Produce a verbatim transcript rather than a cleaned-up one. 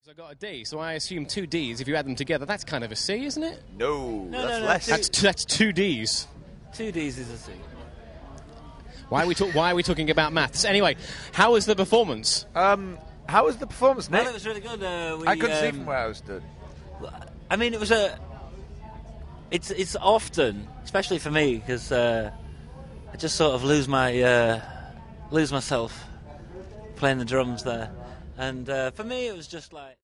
I got a D, so I assume two Ds, if you add them together, that's kind of a C, isn't it? No, No, that's no, no, less. two- That's, t- that's two Ds. Two Ds is a C. Why are we talk- Why are we talking about maths? Anyway, how was the performance? Um, how was the performance, Nick? Well, it was really good. Uh, we, I couldn't see um, from where I was stood. I mean, it was a. It's it's often, especially for me, because uh, I just sort of lose my uh, lose myself playing the drums there, and uh, for me it was just like.